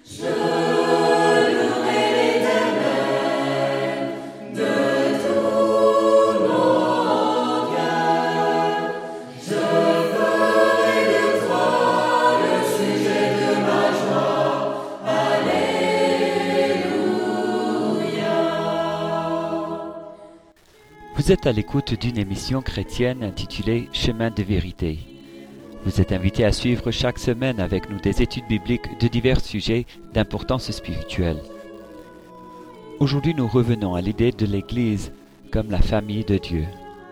Vous êtes à l'écoute d'une émission chrétienne intitulée Chemin de vérité. Vous êtes invité à suivre chaque semaine avec nous des études bibliques de divers sujets d'importance spirituelle. Aujourd'hui, nous revenons à l'idée de l'Église comme la famille de Dieu.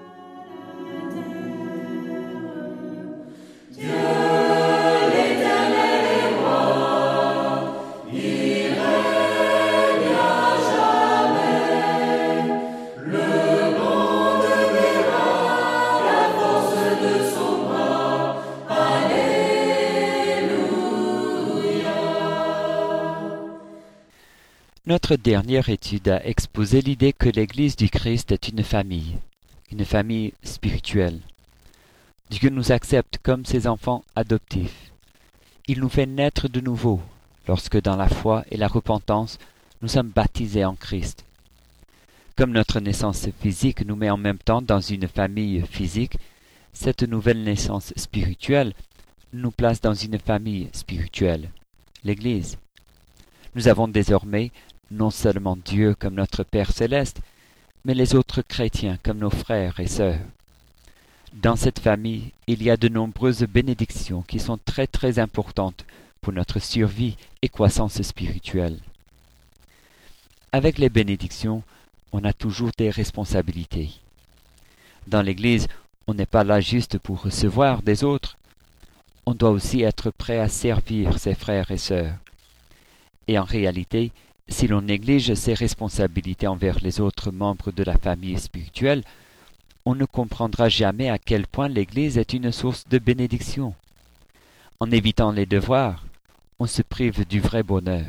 Notre dernière étude a exposé l'idée que l'Église du Christ est une famille spirituelle. Dieu nous accepte comme ses enfants adoptifs. Il nous fait naître de nouveau lorsque dans la foi et la repentance, nous sommes baptisés en Christ. Comme notre naissance physique nous met en même temps dans une famille physique, cette nouvelle naissance spirituelle nous place dans une famille spirituelle, l'Église. Nous avons désormais non seulement Dieu comme notre Père céleste, mais les autres chrétiens comme nos frères et sœurs. Dans cette famille, il y a de nombreuses bénédictions qui sont très très importantes pour notre survie et croissance spirituelle. Avec les bénédictions, on a toujours des responsabilités. Dans l'Église, on n'est pas là juste pour recevoir des autres, on doit aussi être prêt à servir ses frères et sœurs. Et en réalité, si l'on néglige ses responsabilités envers les autres membres de la famille spirituelle, on ne comprendra jamais à quel point l'Église est une source de bénédiction. En évitant les devoirs, on se prive du vrai bonheur.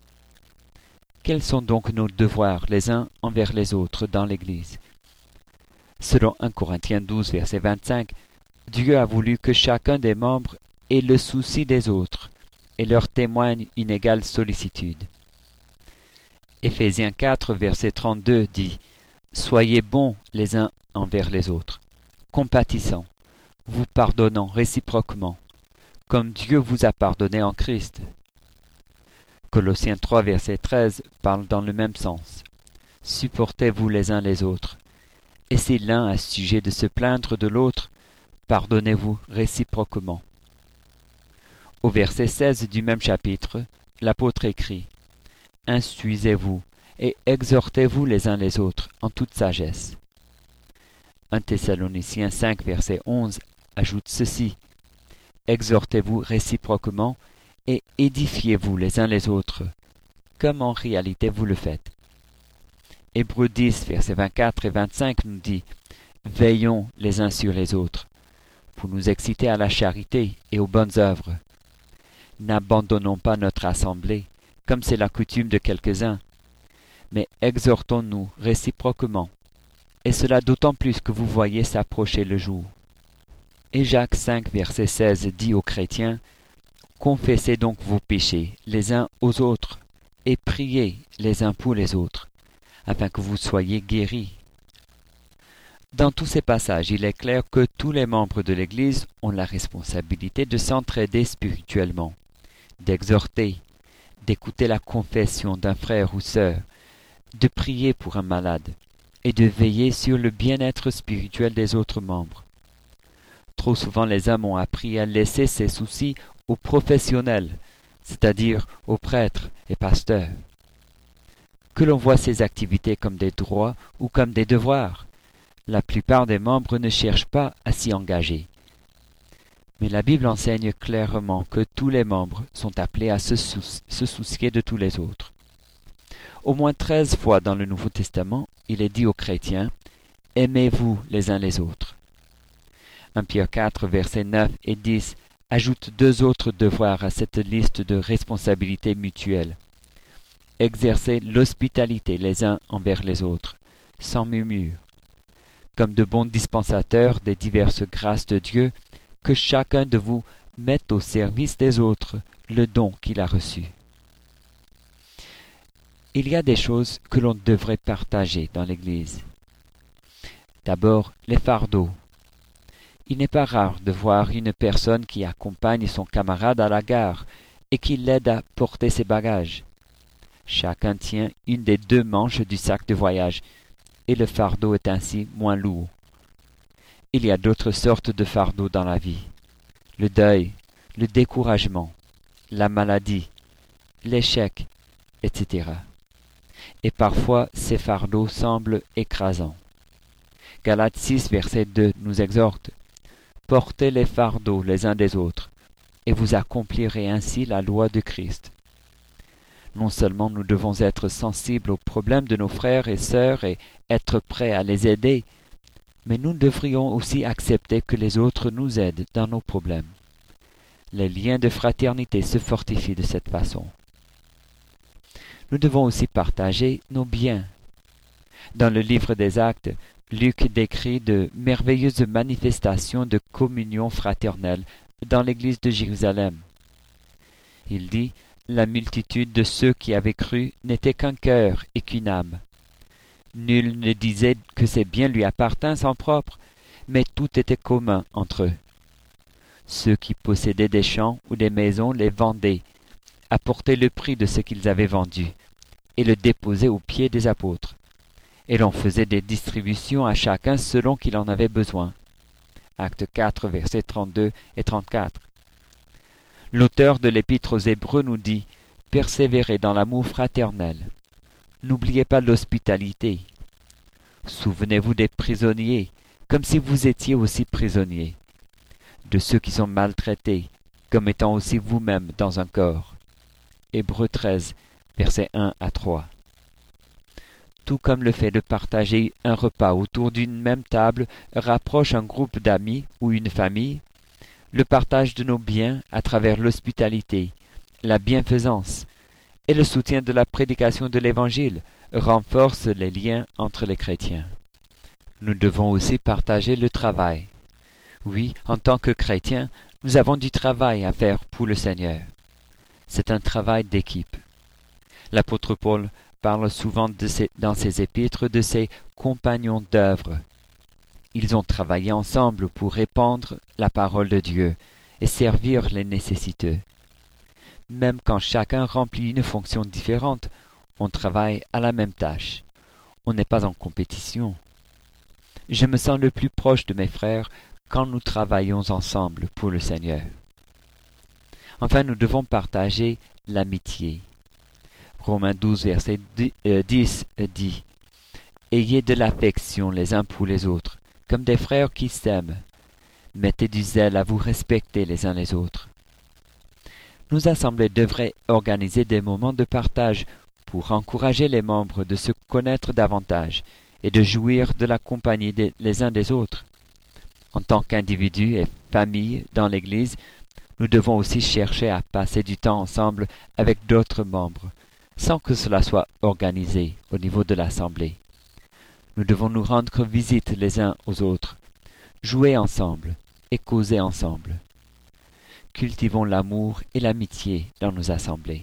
Quels sont donc nos devoirs les uns envers les autres dans l'Église? Selon 1 Corinthiens 12, verset 25, Dieu a voulu que chacun des membres ait le souci des autres et leur témoigne une égale sollicitude. Éphésiens 4, verset 32 dit « Soyez bons les uns envers les autres, compatissants, vous pardonnant réciproquement, comme Dieu vous a pardonné en Christ. » Colossiens 3, verset 13 parle dans le même sens. « Supportez-vous les uns les autres, et si l'un a sujet de se plaindre de l'autre, pardonnez-vous réciproquement. » Au verset 16 du même chapitre, l'apôtre écrit « Instruisez-vous et exhortez-vous les uns les autres en toute sagesse. » 1 Thessaloniciens 5, verset 11 ajoute ceci « Exhortez-vous réciproquement et édifiez-vous les uns les autres, comme en réalité vous le faites. » Hébreux 10, versets 24 et 25 nous dit « Veillons les uns sur les autres, pour nous exciter à la charité et aux bonnes œuvres. N'abandonnons pas notre assemblée, comme c'est la coutume de quelques-uns, mais exhortons-nous réciproquement, et cela d'autant plus que vous voyez s'approcher le jour. » Et Jacques 5, verset 16 dit aux chrétiens « Confessez donc vos péchés les uns aux autres, et priez les uns pour les autres, afin que vous soyez guéris. » Dans tous ces passages, il est clair que tous les membres de l'Église ont la responsabilité de s'entraider spirituellement, d'exhorter, d'écouter la confession d'un frère ou sœur, de prier pour un malade et de veiller sur le bien-être spirituel des autres membres. Trop souvent les hommes ont appris à laisser ces soucis aux professionnels, c'est-à-dire aux prêtres et pasteurs. Que l'on voit ces activités comme des droits ou comme des devoirs, la plupart des membres ne cherchent pas à s'y engager. Mais la Bible enseigne clairement que tous les membres sont appelés à se soucier de tous les autres. Au moins 13 fois dans le Nouveau Testament, il est dit aux chrétiens « Aimez-vous les uns les autres ». 1 Pierre 4, versets 9 et 10 ajoute 2 autres devoirs à cette liste de responsabilités mutuelles. Exercez l'hospitalité les uns envers les autres, sans murmure. Comme de bons dispensateurs des diverses grâces de Dieu, que chacun de vous mette au service des autres le don qu'il a reçu. Il y a des choses que l'on devrait partager dans l'Église. D'abord, les fardeaux. Il n'est pas rare de voir une personne qui accompagne son camarade à la gare et qui l'aide à porter ses bagages. Chacun tient une des deux manches du sac de voyage et le fardeau est ainsi moins lourd. Il y a d'autres sortes de fardeaux dans la vie. Le deuil, le découragement, la maladie, l'échec, etc. Et parfois ces fardeaux semblent écrasants. Galates 6, verset 2 nous exhorte « Portez les fardeaux les uns des autres, et vous accomplirez ainsi la loi de Christ. » Non seulement nous devons être sensibles aux problèmes de nos frères et sœurs et être prêts à les aider, mais nous devrions aussi accepter que les autres nous aident dans nos problèmes. Les liens de fraternité se fortifient de cette façon. Nous devons aussi partager nos biens. Dans le livre des Actes, Luc décrit de merveilleuses manifestations de communion fraternelle dans l'église de Jérusalem. Il dit « La multitude de ceux qui avaient cru n'était qu'un cœur et qu'une âme. Nul ne disait que ses biens lui appartinssent en propre, mais tout était commun entre eux. Ceux qui possédaient des champs ou des maisons les vendaient, apportaient le prix de ce qu'ils avaient vendu, et le déposaient aux pieds des apôtres. Et l'on faisait des distributions à chacun selon qu'il en avait besoin. » Acte 4, versets 32 et 34. L'auteur de l'Épître aux Hébreux nous dit « Persévérez dans l'amour fraternel. N'oubliez pas l'hospitalité. Souvenez-vous des prisonniers, comme si vous étiez aussi prisonniers. De ceux qui sont maltraités, comme étant aussi vous-même dans un corps. » Hébreux 13, versets 1 à 3. Tout comme le fait de partager un repas autour d'une même table rapproche un groupe d'amis ou une famille, le partage de nos biens à travers l'hospitalité, la bienfaisance et le soutien de la prédication de l'Évangile renforce les liens entre les chrétiens. Nous devons aussi partager le travail. Oui, en tant que chrétiens, nous avons du travail à faire pour le Seigneur. C'est un travail d'équipe. L'apôtre Paul parle souvent dans ses épîtres de ses compagnons d'œuvre. Ils ont travaillé ensemble pour répandre la parole de Dieu et servir les nécessiteux. Même quand chacun remplit une fonction différente, on travaille à la même tâche. On n'est pas en compétition. Je me sens le plus proche de mes frères quand nous travaillons ensemble pour le Seigneur. Enfin, nous devons partager l'amitié. Romains 12, verset 10 dit « Ayez de l'affection les uns pour les autres, comme des frères qui s'aiment. Mettez du zèle à vous respecter les uns les autres. » Nos assemblées devraient organiser des moments de partage pour encourager les membres de se connaître davantage et de jouir de la compagnie les uns des autres. En tant qu'individus et familles dans l'Église, nous devons aussi chercher à passer du temps ensemble avec d'autres membres, sans que cela soit organisé au niveau de l'Assemblée. Nous devons nous rendre visite les uns aux autres, jouer ensemble et causer ensemble. Cultivons l'amour et l'amitié dans nos assemblées.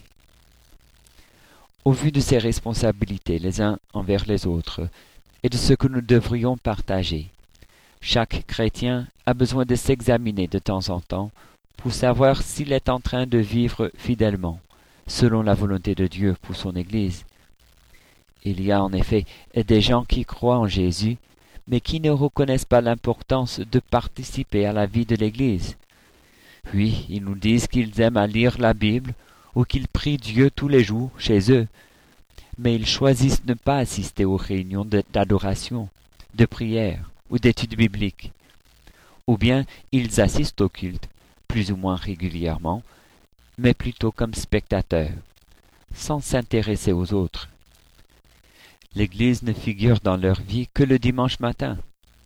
Au vu de ces responsabilités les uns envers les autres et de ce que nous devrions partager, chaque chrétien a besoin de s'examiner de temps en temps pour savoir s'il est en train de vivre fidèlement, selon la volonté de Dieu pour son Église. Il y a en effet des gens qui croient en Jésus, mais qui ne reconnaissent pas l'importance de participer à la vie de l'Église. Oui, ils nous disent qu'ils aiment à lire la Bible ou qu'ils prient Dieu tous les jours chez eux, mais ils choisissent de ne pas assister aux réunions d'adoration, de prière ou d'études bibliques. Ou bien ils assistent au culte, plus ou moins régulièrement, mais plutôt comme spectateurs, sans s'intéresser aux autres. L'Église ne figure dans leur vie que le dimanche matin.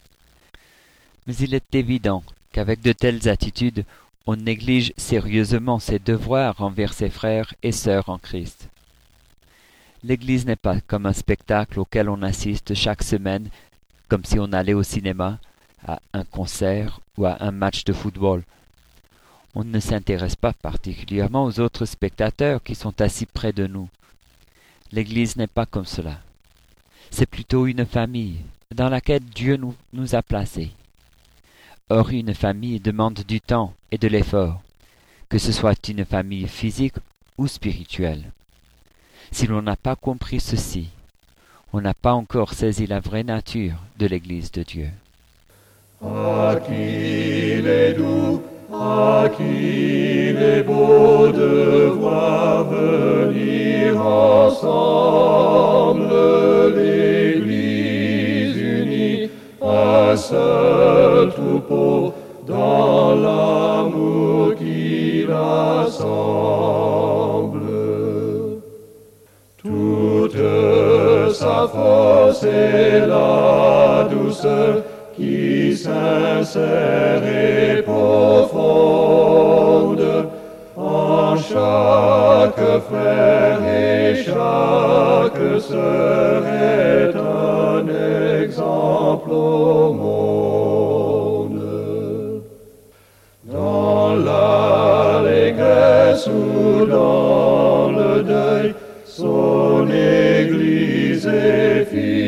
Mais il est évident qu'avec de telles attitudes, on néglige sérieusement ses devoirs envers ses frères et sœurs en Christ. L'Église n'est pas comme un spectacle auquel on assiste chaque semaine, comme si on allait au cinéma, à un concert ou à un match de football. On ne s'intéresse pas particulièrement aux autres spectateurs qui sont assis près de nous. l'Église n'est pas comme cela. C'est plutôt une famille dans laquelle Dieu nous a placés. Or, une famille demande du temps et de l'effort, que ce soit une famille physique ou spirituelle. Si l'on n'a pas compris ceci, on n'a pas encore saisi la vraie nature de l'Église de Dieu. À qui il est doux, à qui il est beau de voir venir ensemble l'Église unie, un seul troupeau dans l'amour qui rassemble. Toute sa force et la douceur qui sincère et profonde, en chaque frère et chaque sœur est un exemple au monde. Dans l'allégresse ou dans le deuil, son Église est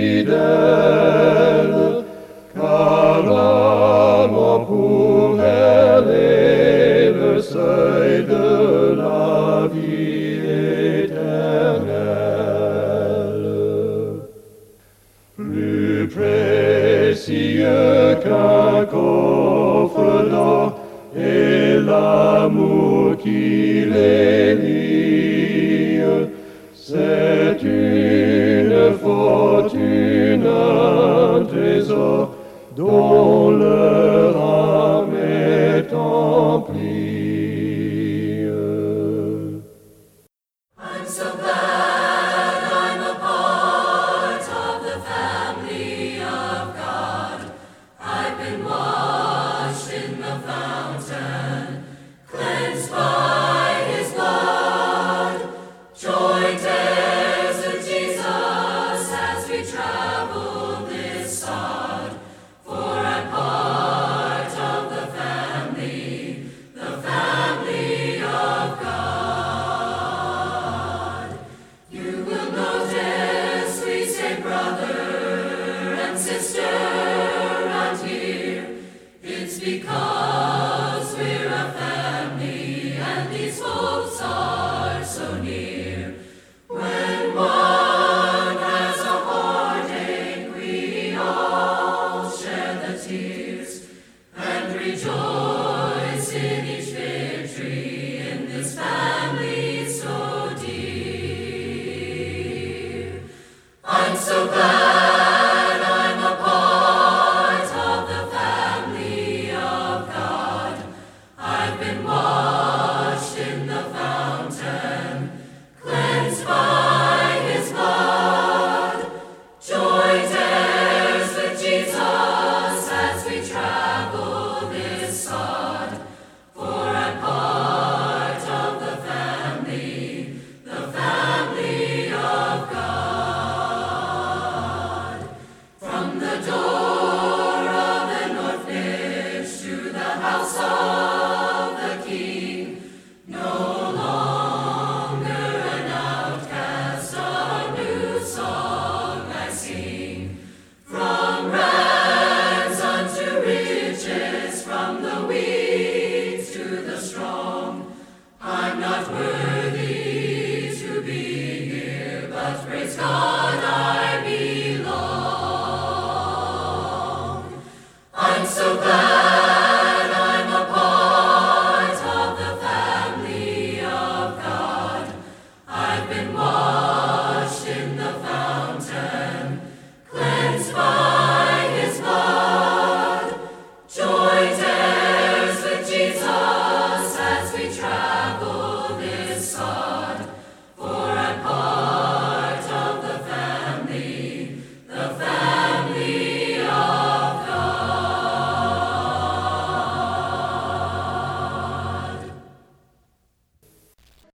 fidèle, car l'amour pour elle est le seuil de la vie éternelle. Plus précieux